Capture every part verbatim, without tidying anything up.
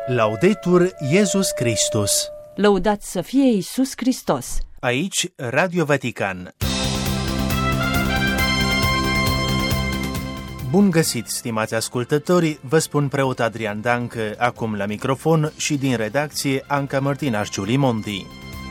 Laudetur Iesus Christus. Lăudat să fie Iisus Hristos. Aici Radio Vatican. Bun găsit, stimați ascultători, vă spun preot Adrian Dancă, acum la microfon, și din redacție Anca Mărtinaș Giulimondi.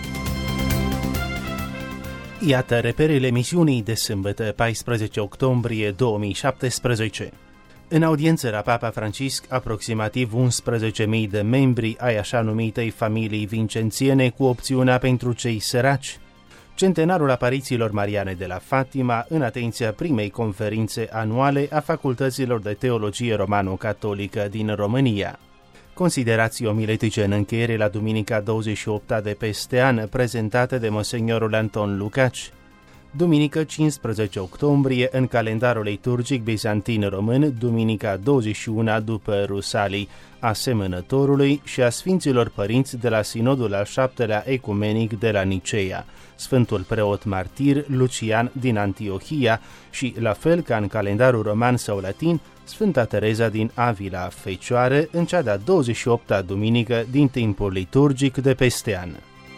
Iată reperele emisiunii de sâmbătă, paisprezece octombrie două mii șaptesprezece. În audiență la Papa Francisc, aproximativ unsprezece mii de membri ai așa numitei familii vincențiene cu opțiunea pentru cei săraci. Centenarul aparițiilor mariane de la Fatima în atenția primei conferințe anuale a facultăților de teologie romano-catolică din România. Considerații omiletice în încheiere la duminica douăzeci și opta de peste an, prezentate de monsignorul Anton Lucaci. Duminică cincisprezece octombrie, în calendarul liturgic bizantin român, duminica douăzeci și unu după Rusalii Asemănătorului și a Sfinților Părinți de la Sinodul al șaptelea Ecumenic de la Niceea, Sfântul Preot Martir Lucian din Antiohia și, la fel ca în calendarul roman sau latin, Sfânta Tereza din Avila, Fecioară, în cea de-a douăzeci și opta duminică din timpul liturgic de peste an.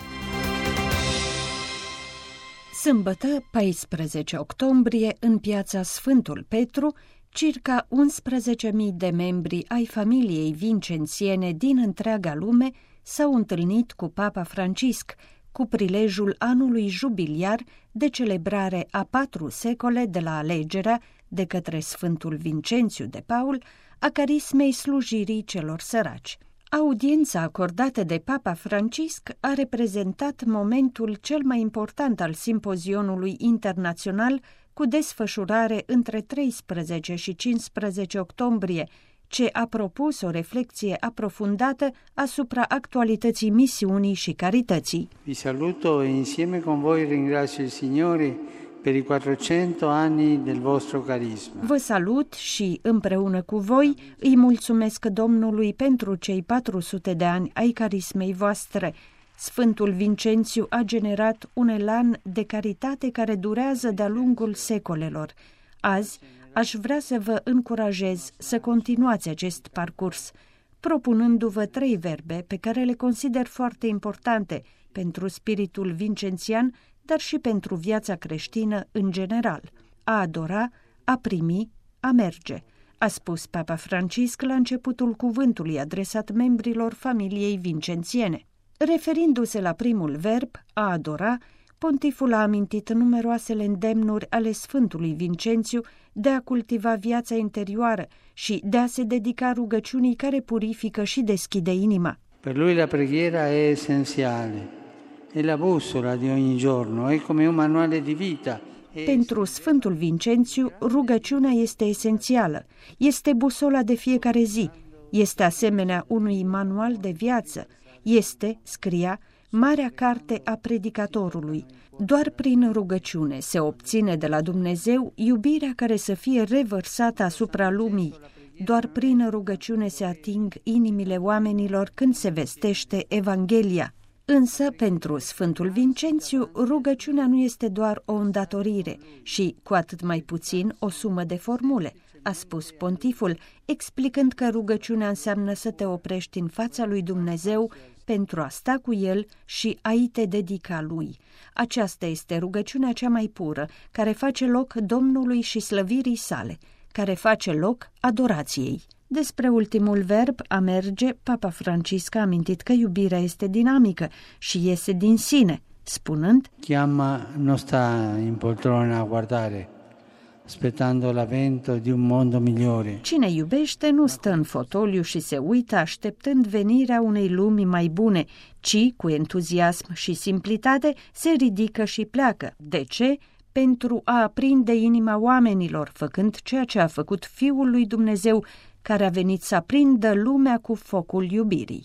Sâmbătă, paisprezece octombrie, în piața Sfântul Petru, circa unsprezece mii de membri ai familiei vincențiene din întreaga lume s-au întâlnit cu Papa Francisc, cu prilejul anului jubiliar de celebrare a patru secole de la alegerea de către Sfântul Vincențiu de Paul a carismei slujirii celor săraci. Audiența acordată de Papa Francisc a reprezentat momentul cel mai important al simpozionului internațional cu desfășurare între treisprezece și cincisprezece octombrie, ce a propus o reflecție aprofundată asupra actualității misiunii și carității. Vi saluto e insieme con voi ringrazio il Signore per i quattrocento anni del vostro carisma. Vă salut și, împreună cu voi, îi mulțumesc Domnului pentru cei patru sute de ani ai carismei voastre. Sfântul Vincențiu a generat un elan de caritate care durează de-a lungul secolelor. Azi, aș vrea să vă încurajez să continuați acest parcurs, propunându-vă trei verbe pe care le consider foarte importante pentru spiritul vincențian, dar și pentru viața creștină în general: a adora, a primi, a merge, a spus Papa Francisc la începutul cuvântului adresat membrilor familiei vincențiene. Referindu-se la primul verb, a adora, pontiful a amintit numeroasele îndemnuri ale Sfântului Vincențiu de a cultiva viața interioară și de a se dedica rugăciunii care purifică și deschide inima. Per lui la preghiera è essenziale. È la bussola di ogni giorno, è come un manuale di vita. Pentru Sfântul Vincențiu, rugăciunea este esențială, este busola de fiecare zi, este asemenea unui manual de viață, este, scria, marea carte a predicatorului. Doar prin rugăciune se obține de la Dumnezeu iubirea care să fie revărsată asupra lumii. Doar prin rugăciune se ating inimile oamenilor când se vestește Evanghelia. Însă, pentru Sfântul Vincențiu, rugăciunea nu este doar o îndatorire și, cu atât mai puțin, o sumă de formule, a spus pontiful, explicând că rugăciunea înseamnă să te oprești în fața lui Dumnezeu pentru a sta cu El și a-i te dedica Lui. Aceasta este rugăciunea cea mai pură, care face loc Domnului și slăvirii sale, care face loc adorației. Despre ultimul verb, a merge, Papa Francisc a amintit că iubirea este dinamică și iese din sine, spunând: Chi ama non sta in poltrona a guardare, aspettando l'avvento di un mondo migliore. Cine iubește nu stă în fotoliu și se uită așteptând venirea unei lumi mai bune, ci, cu entuziasm și simplitate, se ridică și pleacă. De ce? Pentru a aprinde inima oamenilor, făcând ceea ce a făcut Fiul lui Dumnezeu, care a venit să aprindă lumea cu focul iubirii.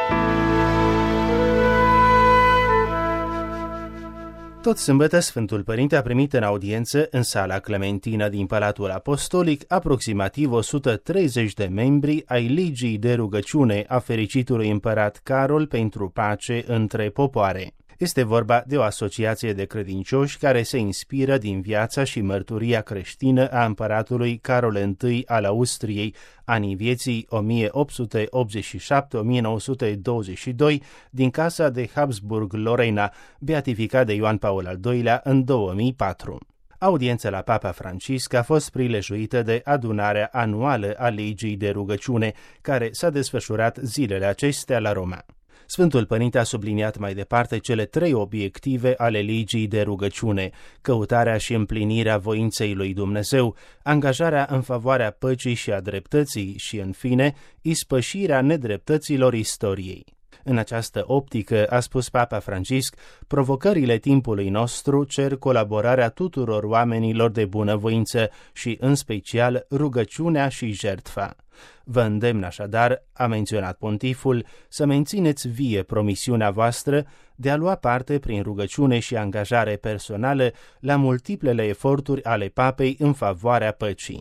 Tot sâmbătă, Sfântul Părinte a primit în audiență, în sala Clementina din Palatul Apostolic, aproximativ o sută treizeci de membri ai Ligii de rugăciune a fericitului împărat Carol pentru pace între popoare. Este vorba de o asociație de credincioși care se inspiră din viața și mărturia creștină a împăratului Carol I al Austriei, anii vieții o mie opt sute optzeci și șapte - o mie nouă sute douăzeci și doi, din casa de Habsburg-Lorena, beatificat de Ioan Paul al doilea în două mii patru. Audiența la Papa Francisc a fost prilejuită de adunarea anuală a Legii de rugăciune, care s-a desfășurat zilele acestea la Roma. Sfântul Părinte a subliniat mai departe cele trei obiective ale legii de rugăciune: căutarea și împlinirea voinței lui Dumnezeu, angajarea în favoarea păcii și a dreptății și, în fine, ispășirea nedreptăților istoriei. În această optică, a spus Papa Francisc, provocările timpului nostru cer colaborarea tuturor oamenilor de bunăvoință și, în special, rugăciunea și jertfa. Vă îndemn așadar, a menționat pontiful, să mențineți vie promisiunea voastră de a lua parte prin rugăciune și angajare personală la multiplele eforturi ale papei în favoarea păcii.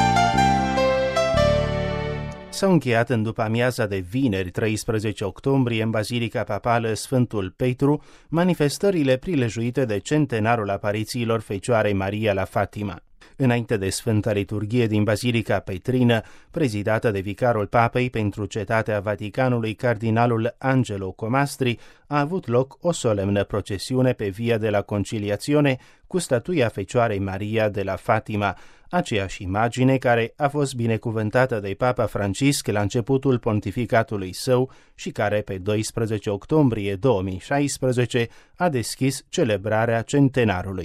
S-au încheiat în după-amiaza de vineri, treisprezece octombrie, în Bazilica Papală Sfântul Petru, manifestările prilejuite de centenarul aparițiilor Fecioarei Maria la Fatima. Înainte de Sfânta Liturghie din Bazilica Petrină, prezidată de vicarul Papei pentru Cetatea Vaticanului, cardinalul Angelo Comastri, a avut loc o solemnă procesiune pe Via de la Conciliazione cu statuia Fecioarei Maria de la Fatima, aceeași imagine care a fost binecuvântată de Papa Francisc la începutul pontificatului său și care pe doisprezece octombrie două mii șaisprezece a deschis celebrarea centenarului.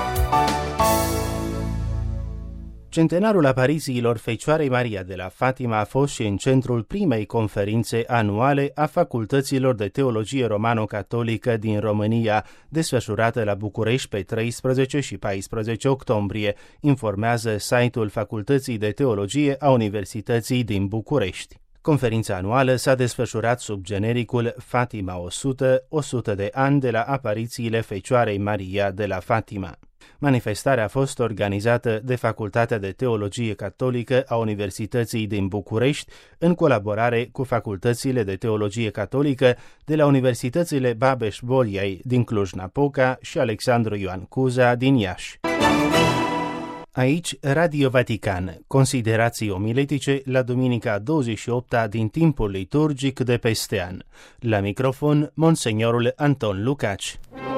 Centenarul aparițiilor Fecioarei Maria de la Fatima a fost și în centrul primei conferințe anuale a facultăților de teologie romano-catolică din România, desfășurată la București pe treisprezece și paisprezece octombrie, informează site-ul Facultății de Teologie a Universității din București. Conferința anuală s-a desfășurat sub genericul Fatima o sută, o sută de ani de la aparițiile Fecioarei Maria de la Fatima. Manifestarea a fost organizată de Facultatea de Teologie Catolică a Universității din București, în colaborare cu facultățile de Teologie Catolică de la Universitățile Babeș-Bolyai din Cluj-Napoca și Alexandru Ioan Cuza din Iași. Aici, Radio Vatican, considerații omiletice la duminica douăzeci și opta din timpul liturgic de peste an. La microfon, Monsignorul Anton Lucaci.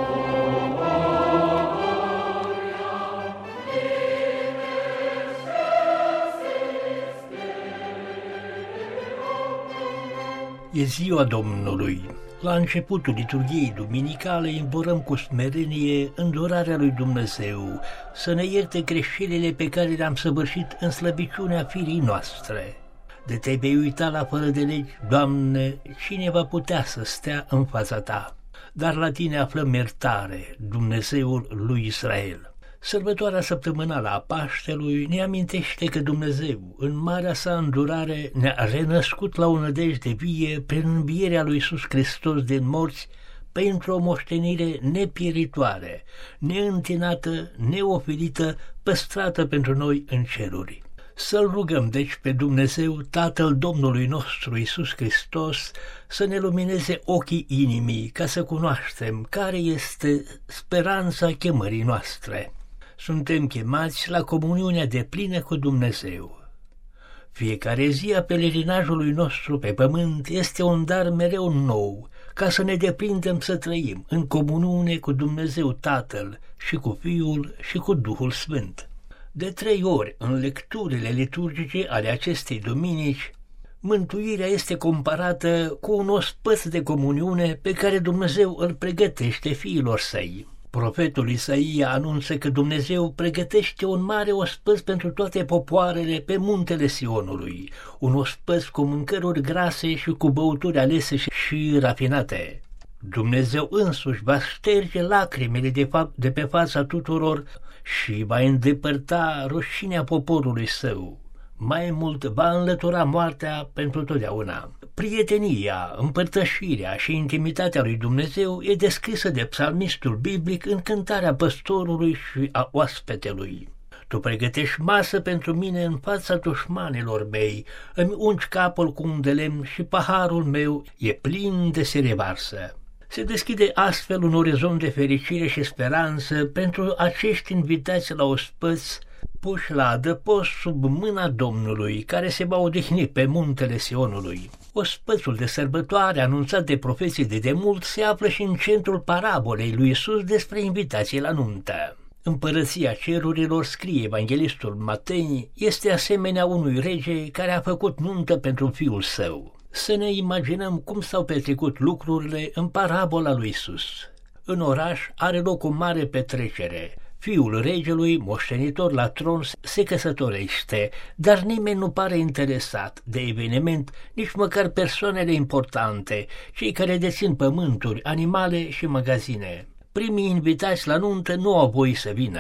E ziua Domnului. La începutul liturghiei duminicale implorăm cu smerenie îndurarea lui Dumnezeu să ne ierte greșelile pe care le-am săvârșit în slăbiciunea firii noastre. De te vei uita la fără de legi, Doamne, cine va putea să stea în fața ta? Dar la tine aflăm iertare, Dumnezeul lui Israel. Sărbătoarea săptămânală a Paștelui ne amintește că Dumnezeu, în marea sa îndurare, ne-a renăscut la o nădejde vie prin învierea lui Iisus Hristos din morți, pentru o moștenire nepieritoare, neîntinată, neofilită, păstrată pentru noi în ceruri. Să-L rugăm deci pe Dumnezeu, Tatăl Domnului nostru Iisus Hristos, să ne lumineze ochii inimii, ca să cunoaștem care este speranța chemării noastre. Suntem chemați la comuniunea deplină cu Dumnezeu. Fiecare zi a pelerinajului nostru pe pământ este un dar mereu nou, ca să ne deprindem să trăim în comuniune cu Dumnezeu Tatăl și cu Fiul și cu Duhul Sfânt. De trei ori în lecturile liturgice ale acestei duminici, mântuirea este comparată cu un ospăț de comuniune pe care Dumnezeu îl pregătește fiilor săi. Profetul Isaia anunță că Dumnezeu pregătește un mare ospăț pentru toate popoarele pe muntele Sionului, un ospăț cu mâncăruri grase și cu băuturi alese și rafinate. Dumnezeu însuși va șterge lacrimile de, fa- de pe fața tuturor și va îndepărta rușinea poporului său. Mai mult va înlătura moartea pentru totdeauna. Prietenia, împărtășirea și intimitatea lui Dumnezeu e descrisă de psalmistul biblic în cântarea păstorului și a oaspetelui. Tu pregătești masă pentru mine în fața dușmanilor mei, îmi ungi capul cu un de lemn și paharul meu e plin de se revarsă. Se deschide astfel un orizont de fericire și speranță pentru acești invitați la ospăți puși la adăpost sub mâna Domnului, care se va odihni pe muntele Sionului. Ospățul de sărbătoare, anunțat de profeții de demult, se află și în centrul parabolei lui Iisus despre invitații la nuntă. Împărăția cerurilor, scrie evanghelistul Matei, este asemenea unui rege care a făcut nuntă pentru fiul său. Să ne imaginăm cum s-au petrecut lucrurile în parabola lui Iisus. În oraș are loc o mare petrecere. Fiul regelui, moștenitor la tron, se căsătorește, dar nimeni nu pare interesat de eveniment, nici măcar persoanele importante, cei care dețin pământuri, animale și magazine. Primii invitați la nuntă nu au voie să vină.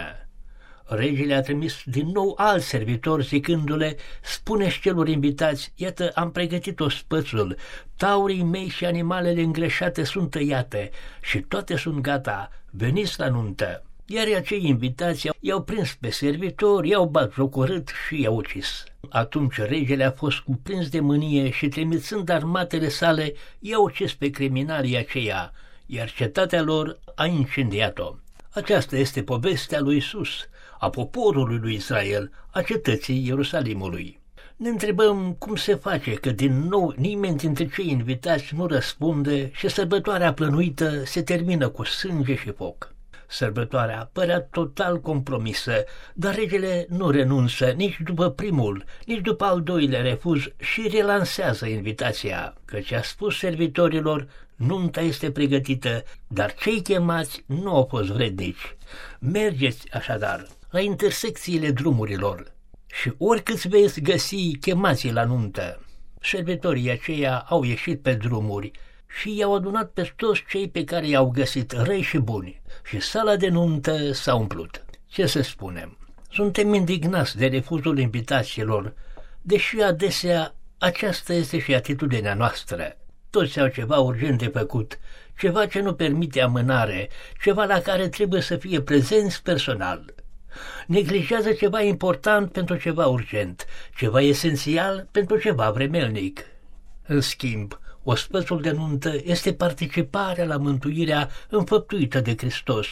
Regele a trimis din nou alți servitori zicându-le: spune-și celor invitați, iată, am pregătit ospățul, taurii mei și animalele îngreșate sunt tăiate și toate sunt gata, veniți la nuntă. Iar acei invitați i-au prins pe servitori, i-au batjocorât și i-au ucis. Atunci regele a fost cuprins de mânie și, trimițând armatele sale, i-au ucis pe criminalii aceia, iar cetatea lor a incendiat-o. Aceasta este povestea lui Iisus, a poporului lui Israel, a cetății Ierusalimului. Ne întrebăm cum se face că din nou nimeni dintre cei invitați nu răspunde și sărbătoarea plănuită se termină cu sânge și foc. Sărbătoarea părea total compromisă, dar regele nu renunță nici după primul, nici după al doilea refuz și relansează invitația, căci a spus servitorilor: nunta este pregătită, dar cei chemați nu au fost vrednici. Mergeți așadar la intersecțiile drumurilor și oricât veți găsi, chemați la nuntă. Servitorii aceia au ieșit pe drumuri și i-au adunat pe toți cei pe care i-au găsit, răi și buni, și sala de nuntă s-a umplut. Ce să spunem? Suntem indignați de refuzul invitațiilor, deși adesea aceasta este și atitudinea noastră. Toți au ceva urgent de făcut, ceva ce nu permite amânare, ceva la care trebuie să fie prezenți personal. Neglijează ceva important pentru ceva urgent, ceva esențial pentru ceva vremelnic. În schimb, ospățul de nuntă este participarea la mântuirea înfăptuită de Hristos,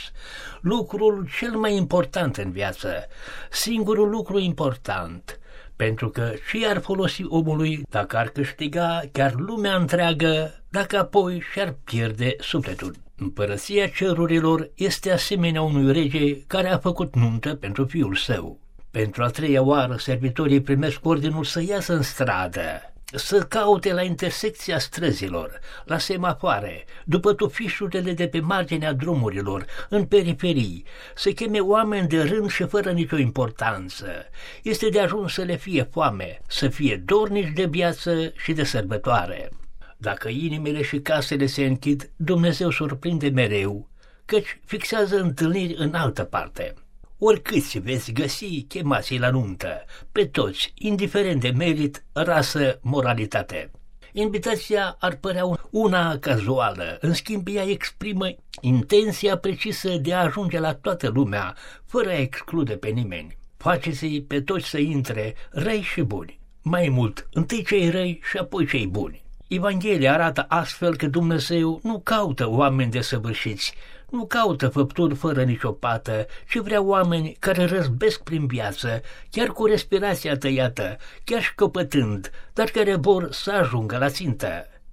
lucrul cel mai important în viață, singurul lucru important, pentru că ce ar folosi omului dacă ar câștiga chiar lumea întreagă, dacă apoi și-ar pierde sufletul. Împărăția cerurilor este asemenea unui rege care a făcut nuntă pentru fiul său. Pentru a treia oară, servitorii primesc ordinul să iasă în stradă, să caute la intersecția străzilor, la semafoare, după tufișurile de pe marginea drumurilor, în periferii, să cheme oameni de rând și fără nicio importanță. Este de ajuns să le fie foame, să fie dornici de viață și de sărbătoare. Dacă inimile și casele se închid, Dumnezeu surprinde mereu, căci fixează întâlniri în altă parte. Oricâți veți găsi, chemați la nuntă, pe toți, indiferent de merit, rasă, moralitate. Invitația ar părea una cazuală, în schimb ea exprimă intenția precisă de a ajunge la toată lumea, fără a exclude pe nimeni. Faceți-i pe toți să intre, răi și buni. Mai mult, întâi cei răi și apoi cei buni. Evanghelia arată astfel că Dumnezeu nu caută oameni desăvârșiți, nu caută făpturi fără nicio pată, ci vrea oameni care răzbesc prin viață, chiar cu respirația tăiată, chiar și căpătând, dar care vor să ajungă la țintă.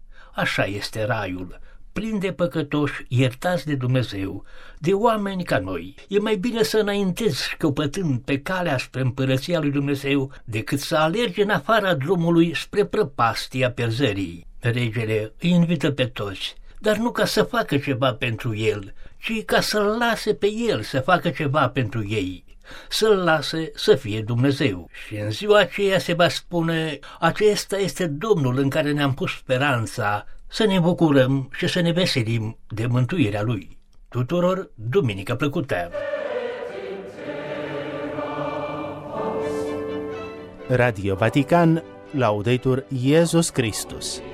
Așa este raiul, plin de păcătoși iertați de Dumnezeu, de oameni ca noi. E mai bine să înaintezi căpătând pe calea spre împărăția lui Dumnezeu, decât să alergi în afara drumului spre prăpastia pierzării. Regele îi invită pe toți, dar nu ca să facă ceva pentru el, ci ca să-l lase pe el să facă ceva pentru ei, să-l lase să fie Dumnezeu. Și în ziua aceea se va spune: acesta este Domnul în care ne-am pus speranța, să ne bucurăm și să ne veselim de mântuirea Lui. Tuturor, duminică plăcută! Radio Vatican, Laudetur Iesus Christus.